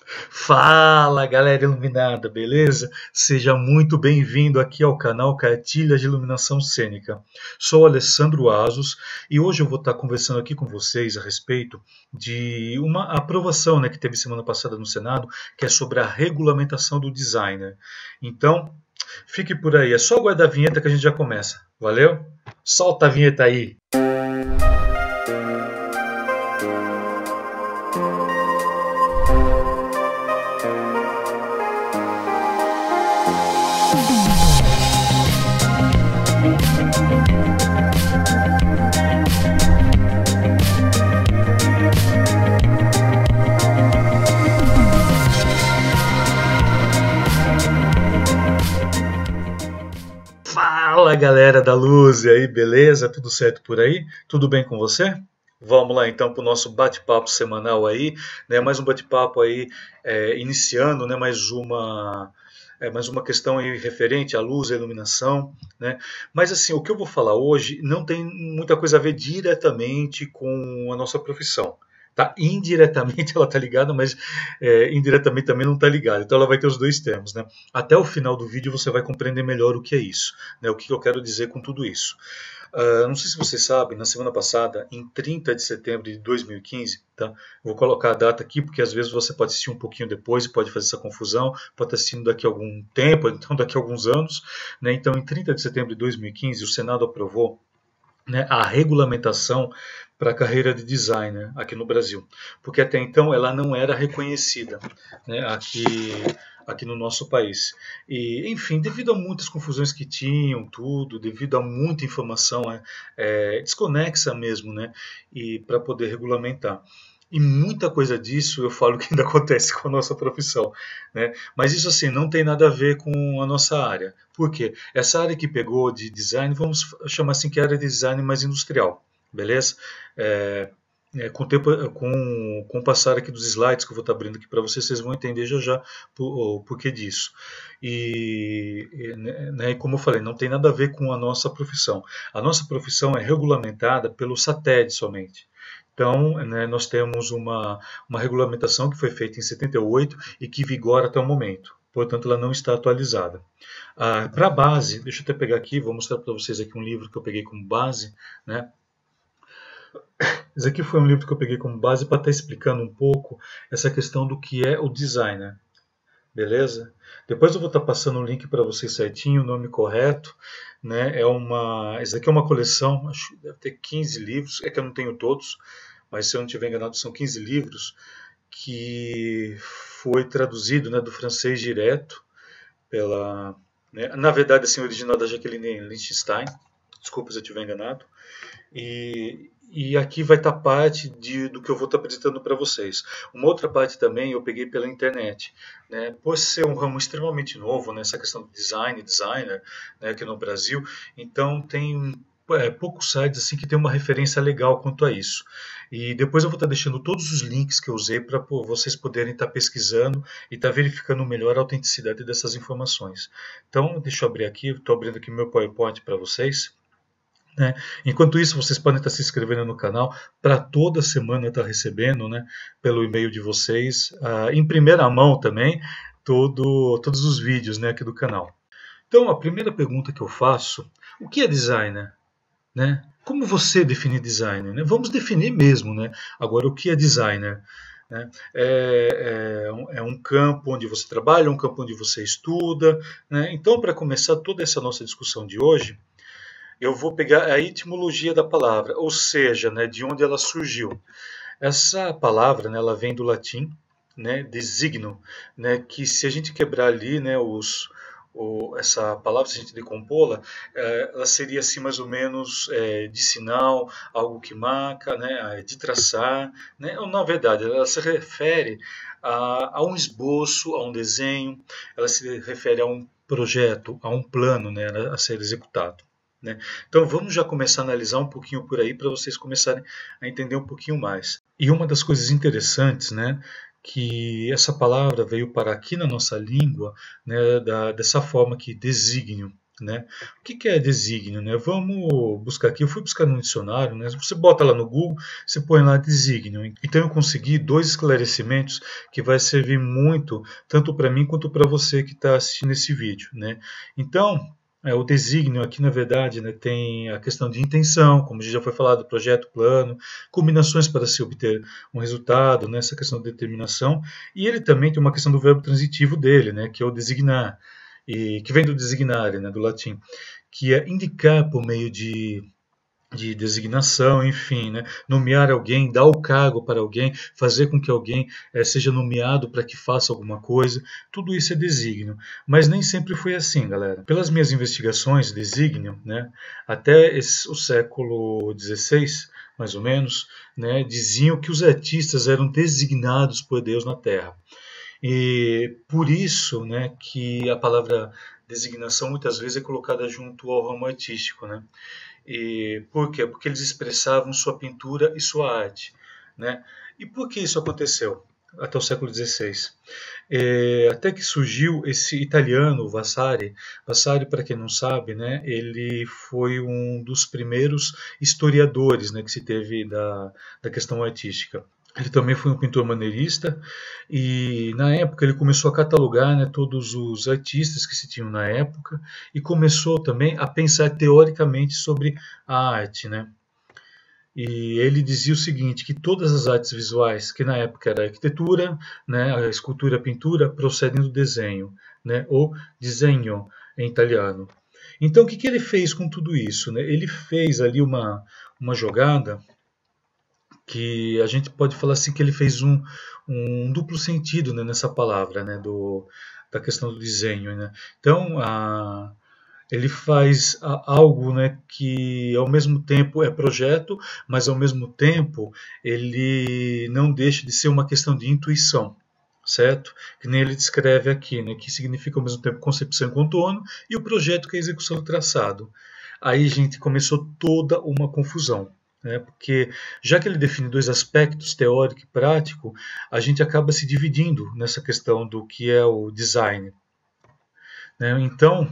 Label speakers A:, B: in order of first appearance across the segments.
A: Fala, galera iluminada, beleza? Seja muito bem-vindo aqui ao canal Cartilhas de Iluminação Cênica. Sou Alessandro Asos e hoje eu vou estar conversando aqui com vocês a respeito de uma aprovação, que teve semana passada no Senado, que é sobre a regulamentação do designer. Então, fique por aí, é só aguardar a vinheta que a gente já começa. Valeu? Solta a vinheta aí! Fala, galera da luz, e aí, beleza? Tudo certo por aí? Tudo bem com você? Vamos lá então para o nosso bate-papo semanal aí, né? Mais um bate-papo aí, iniciando, né? Mais uma questão aí referente à luz e à iluminação, né? Mas assim, o que eu vou falar hoje não tem muita coisa a ver diretamente com a nossa profissão. Tá? Indiretamente ela está ligada, mas indiretamente também não está ligada. Então ela vai ter os dois termos, né? Até o final do vídeo você vai compreender melhor o que é isso, né? O que eu quero dizer com tudo isso. Não sei se vocês sabem, na semana passada, em 30 de setembro de 2015, tá? Vou colocar a data aqui porque às vezes você pode assistir um pouquinho depois e pode fazer essa confusão, pode estar assistindo daqui a algum tempo, então daqui a alguns anos, né? Então, em 30 de setembro de 2015, o Senado aprovou, né, a regulamentação para a carreira de designer aqui no Brasil, porque até então ela não era reconhecida, né, aqui no nosso país. E, enfim, devido a muitas confusões que tinham, tudo, devido a muita informação desconexa mesmo, né, e para poder regulamentar. E muita coisa disso eu falo que ainda acontece com a nossa profissão, né? Mas isso assim não tem nada a ver com a nossa área. Por quê? Essa área que pegou de design, vamos chamar assim que é a área de design mais industrial, beleza? É, com o passar aqui dos slides que eu vou estar abrindo aqui para vocês, vocês vão entender já já o porquê disso. Né, como eu falei, não tem nada a ver com a nossa profissão. A nossa profissão é regulamentada pelo SATED somente. Então, né, nós temos uma regulamentação que foi feita em 78 e que vigora até o momento. Portanto, ela não está atualizada. Para a base, deixa eu até pegar aqui, vou mostrar para vocês aqui um livro que eu peguei como base, né? Esse aqui foi um livro que eu peguei como base para estar explicando um pouco essa questão do que é o designer. Beleza? Depois eu vou estar passando o link para vocês certinho, o nome correto, né? Essa aqui é uma coleção, acho que deve ter 15 livros, é que eu não tenho todos, mas se eu não estiver enganado são 15 livros que foi traduzido, né, do francês direto pela, né, na verdade assim, original da Jacqueline Lichtenstein, desculpa se eu estiver enganado, e aqui vai estar parte do que eu vou estar apresentando para vocês. Uma outra parte também eu peguei pela internet, né? Por ser um ramo extremamente novo, né, essa questão do designer, né, aqui no Brasil, então tem poucos sites assim que tem uma referência legal quanto a isso. E depois eu vou estar deixando todos os links que eu usei para vocês poderem estar pesquisando e estar verificando melhor a autenticidade dessas informações. Então, deixa eu abrir aqui, estou abrindo aqui meu PowerPoint para vocês. Né? Enquanto isso, vocês podem estar se inscrevendo no canal para toda semana estar recebendo, né, pelo e-mail de vocês, em primeira mão também, todos os vídeos, né, aqui do canal. Então, a primeira pergunta que eu faço, o que é designer? Né? Como você define designer? Né? Vamos definir mesmo. Né? Agora, o que é designer? Né? É um campo onde você trabalha, um campo onde você estuda. Né? Então, para começar toda essa nossa discussão de hoje, eu vou pegar a etimologia da palavra, ou seja, né, de onde ela surgiu. Essa palavra, né, ela vem do latim, né, designo, né, que se a gente quebrar ali, né, essa palavra, se a gente decompô-la, ela seria assim mais ou menos de sinal, algo que marca, né, de traçar, né, ou, na verdade, ela se refere a um esboço, a um desenho, ela se refere a um projeto, a um plano, né, a ser executado. Né? Então vamos já começar a analisar um pouquinho por aí para vocês começarem a entender um pouquinho mais. E uma das coisas interessantes, né, que essa palavra veio para aqui na nossa língua, né, dessa forma que desígnio. né? O que é desígnio, né? Vamos buscar aqui. Eu fui buscar no dicionário, né? Você bota lá no Google, você põe lá desígnio. Então eu consegui dois esclarecimentos que vai servir muito tanto para mim quanto para você que está assistindo esse vídeo, né? Então o desígnio aqui, na verdade, né, tem a questão de intenção, como já foi falado, projeto, plano, combinações para se obter um resultado, né, essa questão de determinação, e ele também tem uma questão do verbo transitivo dele, né, que é o designar, e que vem do designare, né, do latim, que é indicar por meio de designação, enfim, né? Nomear alguém, dar o cargo para alguém, fazer com que alguém seja nomeado para que faça alguma coisa, tudo isso é desígnio. Mas nem sempre foi assim, galera. Pelas minhas investigações, desígnio, né, até o século XVI, mais ou menos, né, diziam que os artistas eram designados por Deus na Terra. E por isso, né, que a palavra designação muitas vezes é colocada junto ao ramo artístico, né? E por quê? Porque eles expressavam sua pintura e sua arte, né? E por que isso aconteceu até o século XVI? Até que surgiu esse italiano, Vasari. Vasari, para quem não sabe, né, ele foi um dos primeiros historiadores, né, que se teve da questão artística. Ele também foi um pintor maneirista e na época ele começou a catalogar, né, todos os artistas que se tinham na época e começou também a pensar teoricamente sobre a arte, né? E ele dizia o seguinte, que todas as artes visuais, que na época era a arquitetura, né, a escultura, a pintura, procedem do desenho, né, ou disegno em italiano. Então o que ele fez com tudo isso, né? Ele fez ali uma jogada que a gente pode falar assim que ele fez um duplo sentido, né, nessa palavra, né, da questão do desenho, né? Então ele faz algo, né, que ao mesmo tempo é projeto, mas ao mesmo tempo ele não deixa de ser uma questão de intuição, certo? Que nem ele descreve aqui, né, que significa ao mesmo tempo concepção e contorno e o projeto que é a execução do traçado. Aí, gente, começou toda uma confusão, né? Porque já que ele define dois aspectos, teórico e prático, a gente acaba se dividindo nessa questão do que é o design, né? Então,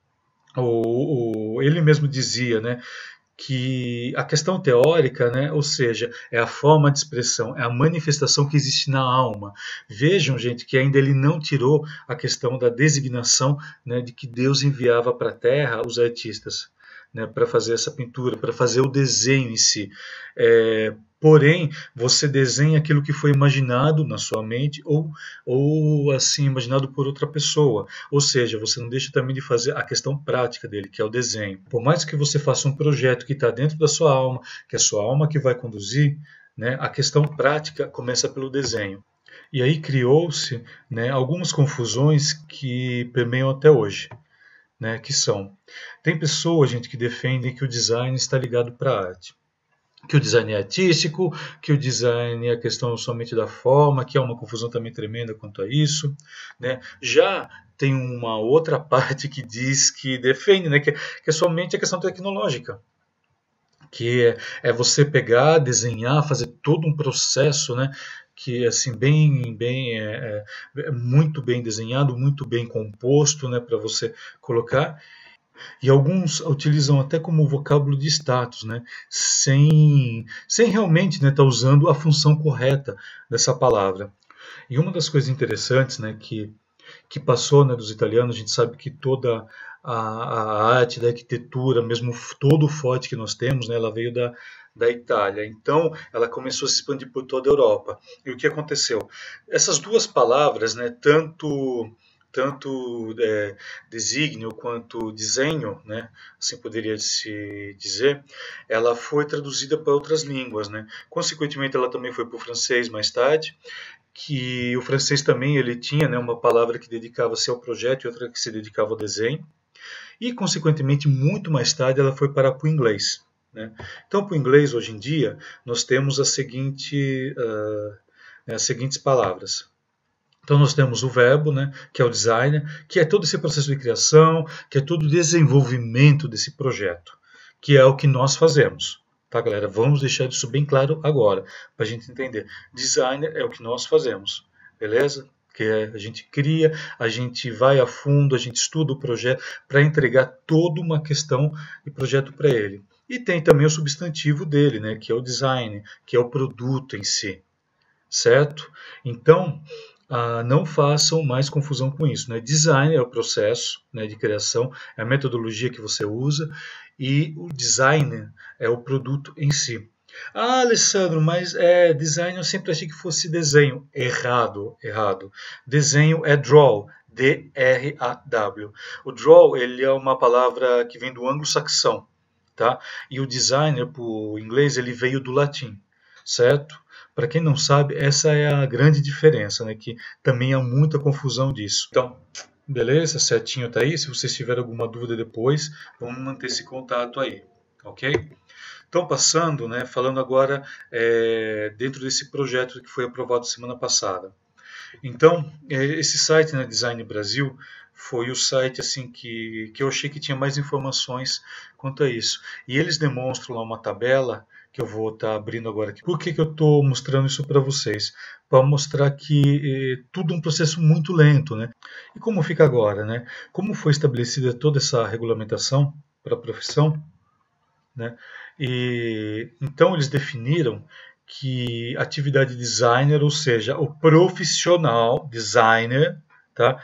A: ele mesmo dizia, né, que a questão teórica, né, ou seja, é a forma de expressão, é a manifestação que existe na alma. Vejam, gente, que ainda ele não tirou a questão da designação, né, de que Deus enviava para a Terra os artistas, né, para fazer essa pintura, para fazer o desenho em si. Porém, você desenha aquilo que foi imaginado na sua mente ou assim imaginado por outra pessoa. Ou seja, você não deixa também de fazer a questão prática dele, que é o desenho. Por mais que você faça um projeto que está dentro da sua alma, que é a sua alma que vai conduzir, né, a questão prática começa pelo desenho. E aí criou-se, né, algumas confusões que permeiam até hoje. Né, que são, tem pessoas, gente, que defendem que o design está ligado para a arte, que o design é artístico, que o design é a questão somente da forma, que há uma confusão também tremenda quanto a isso, né? Já tem uma outra parte que diz, que defende, né, que é somente a questão tecnológica, que é você pegar, desenhar, fazer todo um processo, né, que assim muito bem desenhado, muito bem composto, né, para você colocar. E alguns utilizam até como vocábulo de status, né, sem realmente, né, estar usando a função correta dessa palavra. E uma das coisas interessantes, né, que passou, né, dos italianos, a gente sabe que toda a arte da arquitetura, mesmo todo o forte que nós temos, né, ela veio da Itália. Então, ela começou a se expandir por toda a Europa. E o que aconteceu? Essas duas palavras, né, tanto desígnio quanto desenho, né, assim poderia se dizer, ela foi traduzida para outras línguas, né. Consequentemente, ela também foi para o francês mais tarde, que o francês também ele tinha, né, uma palavra que dedicava-se ao projeto e outra que se dedicava ao desenho, e consequentemente muito mais tarde ela foi para o inglês, né? Então, para o inglês hoje em dia nós temos as seguintes palavras. Então nós temos o verbo, né, que é o designer, que é todo esse processo de criação, que é todo o desenvolvimento desse projeto, que é o que nós fazemos. Tá, galera? Vamos deixar isso bem claro agora, para a gente entender. Designer é o que nós fazemos, beleza? a gente cria, a gente vai a fundo, a gente estuda o projeto para entregar toda uma questão de projeto para ele. E tem também o substantivo dele, né, que é o design, que é o produto em si, certo? Então, não façam mais confusão com isso, né? Design é o processo, né, de criação, é a metodologia que você usa, e o design é o produto em si. Ah, Alessandro, mas design eu sempre achei que fosse desenho. Errado, errado. Desenho é draw, D-R-A-W. O draw, ele é uma palavra que vem do anglo-saxão, tá? E o designer, por inglês, ele veio do latim, certo? Para quem não sabe, essa é a grande diferença, né? Que também há muita confusão disso. Então, beleza? Certinho tá aí. Se vocês tiverem alguma dúvida depois, vamos manter esse contato aí, ok? Então, passando, né, falando agora dentro desse projeto que foi aprovado semana passada. Então, esse site, né, Design Brasil, foi o site assim que eu achei que tinha mais informações quanto a isso. E eles demonstram lá uma tabela que eu vou estar abrindo agora aqui. Por que eu estou mostrando isso para vocês? Para mostrar que tudo é um processo muito lento, né? E como fica agora, né? Como foi estabelecida toda essa regulamentação para a profissão, né? E então eles definiram que atividade designer, ou seja, o profissional designer, tá?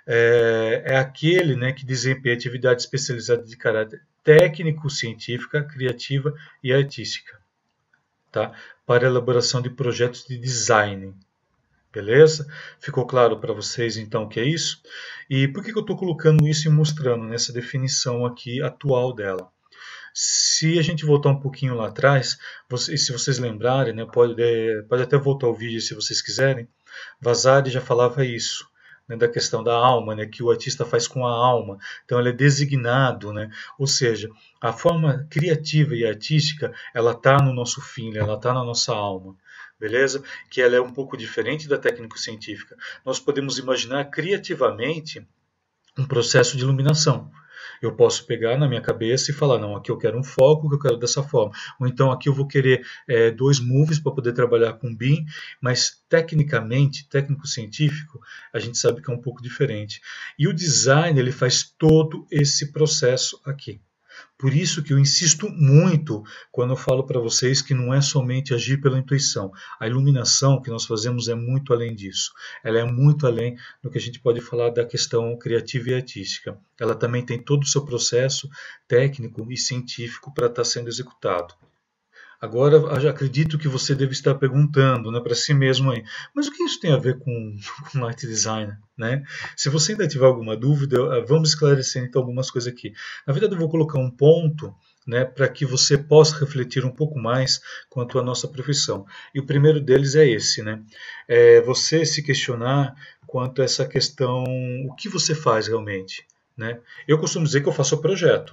A: É aquele, né, que desempenha atividade especializada de caráter técnico, científica, criativa e artística, tá? Para a elaboração de projetos de design. Beleza? Ficou claro para vocês então o que é isso? E por que eu estou colocando isso e mostrando nessa definição aqui atual dela? Se a gente voltar um pouquinho lá atrás, se vocês lembrarem, né, pode até voltar o vídeo se vocês quiserem, Vasari já falava isso, né, da questão da alma, né, que o artista faz com a alma, então ele é designado, né, ou seja, a forma criativa e artística, ela está no nosso feeling, ela está na nossa alma, beleza? Que ela é um pouco diferente da técnico-científica. Nós podemos imaginar criativamente um processo de iluminação. Eu posso pegar na minha cabeça e falar, não, aqui eu quero um foco, que eu quero dessa forma. Ou então aqui eu vou querer 2 movies para poder trabalhar com BIM, mas tecnicamente, técnico-científico, a gente sabe que é um pouco diferente. E o design, ele faz todo esse processo aqui. Por isso que eu insisto muito quando eu falo para vocês que não é somente agir pela intuição. A iluminação que nós fazemos é muito além disso. Ela é muito além do que a gente pode falar da questão criativa e artística. Ela também tem todo o seu processo técnico e científico para estar sendo executado. Agora, eu acredito que você deve estar perguntando, né, para si mesmo aí, mas o que isso tem a ver com art design, né? Se você ainda tiver alguma dúvida, vamos esclarecer então algumas coisas aqui. Na verdade, eu vou colocar um ponto, né, para que você possa refletir um pouco mais quanto à nossa profissão. E o primeiro deles é esse, né? Você se questionar quanto a essa questão, o que você faz realmente, né? Eu costumo dizer que eu faço o projeto.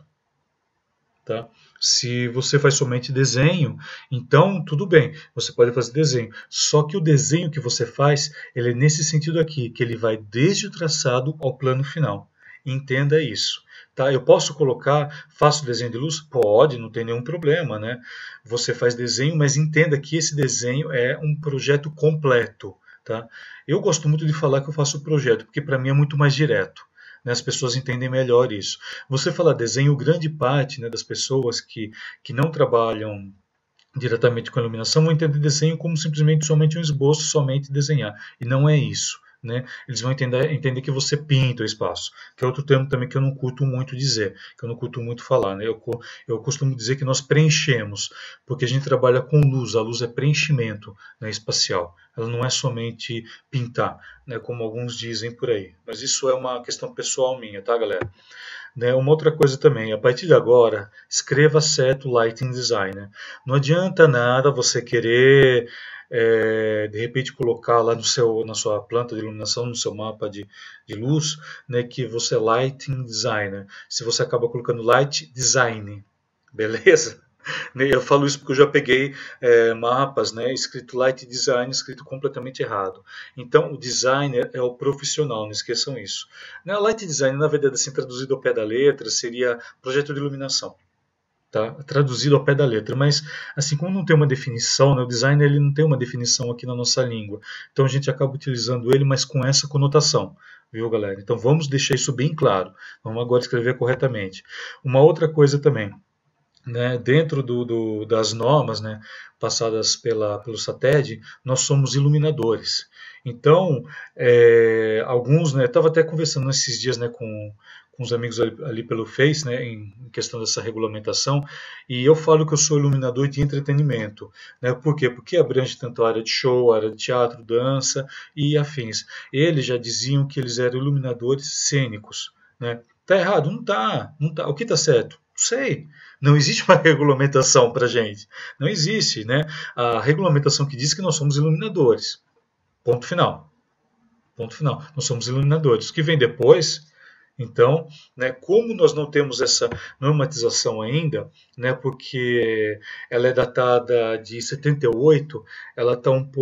A: Tá? Se você faz somente desenho, então tudo bem, você pode fazer desenho. Só que o desenho que você faz, ele é nesse sentido aqui, que ele vai desde o traçado ao plano final. Entenda isso. Tá? Eu posso colocar, faço desenho de luz? Pode, não tem nenhum problema, né? Você faz desenho, mas entenda que esse desenho é um projeto completo. Tá? Eu gosto muito de falar que eu faço projeto, porque para mim é muito mais direto. As pessoas entendem melhor isso. Você fala desenho, grande parte, né, das pessoas que não trabalham diretamente com a iluminação vão entender desenho como simplesmente somente um esboço, somente desenhar. E não é isso. Né? Eles vão entender que você pinta o espaço, que é outro termo também que eu não curto muito dizer, que eu não curto muito falar. Né? Eu costumo dizer que nós preenchemos, porque a gente trabalha com luz, a luz é preenchimento, né, espacial, ela não é somente pintar, né, como alguns dizem por aí, mas isso é uma questão pessoal minha, tá, galera? Né, uma outra coisa também, a partir de agora, escreva certo Lighting Designer. Não adianta nada você querer de repente colocar lá na sua planta de iluminação, no seu mapa de luz, né, que você é Lighting Designer. Se você acaba colocando Light Design, beleza? Eu falo isso porque eu já peguei mapas, né, escrito Light Design, escrito completamente errado. Então, o designer é o profissional, não esqueçam isso. Light Design, na verdade, assim, traduzido ao pé da letra, seria projeto de iluminação. tá? Traduzido ao pé da letra, mas assim como não tem uma definição, né, o design ele não tem uma definição aqui na nossa língua, então a gente acaba utilizando ele, mas com essa conotação, viu, galera? Então vamos deixar isso bem claro, vamos agora escrever corretamente. Uma outra coisa também, né, dentro das normas, né, passadas pelo SATED, nós somos iluminadores. Então, alguns, né, estava até conversando esses dias, né, com os amigos ali pelo Face, né, em questão dessa regulamentação, e eu falo que eu sou iluminador de entretenimento, né, por quê? Porque abrange tanto a área de show, a área de teatro, dança e afins. Eles já diziam que eles eram iluminadores cênicos, né? Tá errado? Não tá, não tá. O que tá certo? Não sei. Não existe uma regulamentação para gente. Não existe, né? A regulamentação que diz que nós somos iluminadores. Ponto final. Ponto final. Nós somos iluminadores. O que vem depois, então, né, como nós não temos essa normatização ainda, né, porque ela é datada de 78, ela está um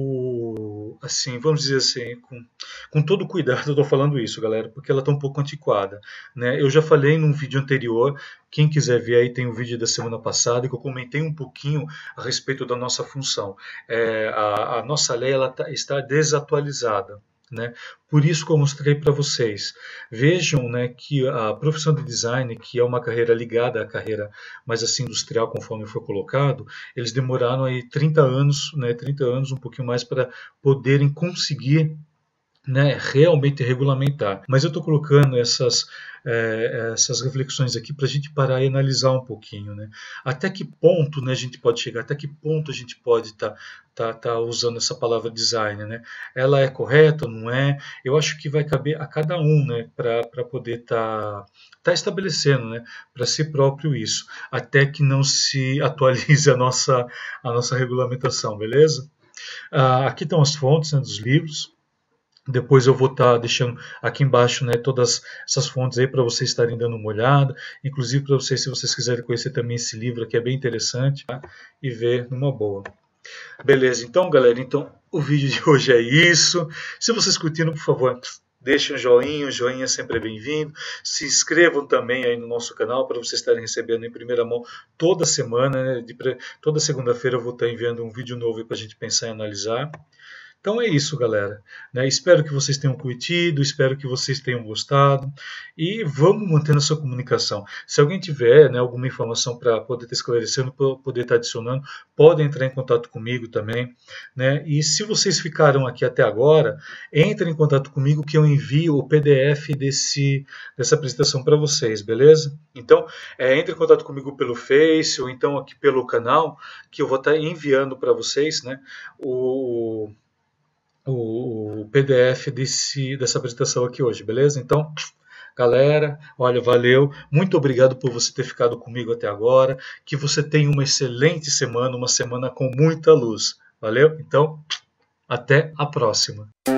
A: pouco, assim, vamos dizer assim, com todo cuidado eu estou falando isso, galera, porque ela está um pouco antiquada. Né? Eu já falei num vídeo anterior, quem quiser ver aí tem um vídeo da semana passada, que eu comentei um pouquinho a respeito da nossa função. A nossa lei ela está desatualizada. Né? Por isso que eu mostrei para vocês. Vejam, né, que a profissão de design, que é uma carreira ligada à carreira mais assim industrial, conforme foi colocado, eles demoraram aí 30 anos, né, 30 anos, um pouquinho mais para poderem conseguir, né, realmente regulamentar. Mas eu estou colocando essas reflexões aqui para a gente parar e analisar um pouquinho, né? Até que ponto, né, a gente pode chegar, até que ponto a gente pode tá usando essa palavra design, né? Ela é correta ou não é? Eu acho que vai caber a cada um, né, para poder tá estabelecendo, né, para si próprio isso, até que não se atualize a nossa regulamentação, beleza? Aqui estão as fontes, né, dos livros. Depois eu vou estar deixando aqui embaixo, né, todas essas fontes aí para vocês estarem dando uma olhada. Inclusive para vocês, se vocês quiserem conhecer também esse livro aqui, é bem interessante, tá? E ver numa boa. Beleza, então galera, então o vídeo de hoje é isso. Se vocês curtiram, por favor, deixem um joinha sempre é bem-vindo. Se inscrevam também aí no nosso canal para vocês estarem recebendo em primeira mão toda semana, né? Toda segunda-feira eu vou estar enviando um vídeo novo para a gente pensar e analisar. Então é isso, galera. Né? Espero que vocês tenham curtido, espero que vocês tenham gostado e vamos mantendo essa comunicação. Se alguém tiver, né, alguma informação para poder estar esclarecendo, para poder estar adicionando, podem entrar em contato comigo também. Né? E se vocês ficaram aqui até agora, entrem em contato comigo que eu envio o PDF dessa apresentação para vocês, beleza? Então, entre em contato comigo pelo Face ou então aqui pelo canal, que eu vou estar enviando para vocês, né, o PDF dessa apresentação aqui hoje, beleza? Então, galera, olha, valeu, muito obrigado por você ter ficado comigo até agora, que você tenha uma excelente semana, uma semana com muita luz, valeu? Então, até a próxima.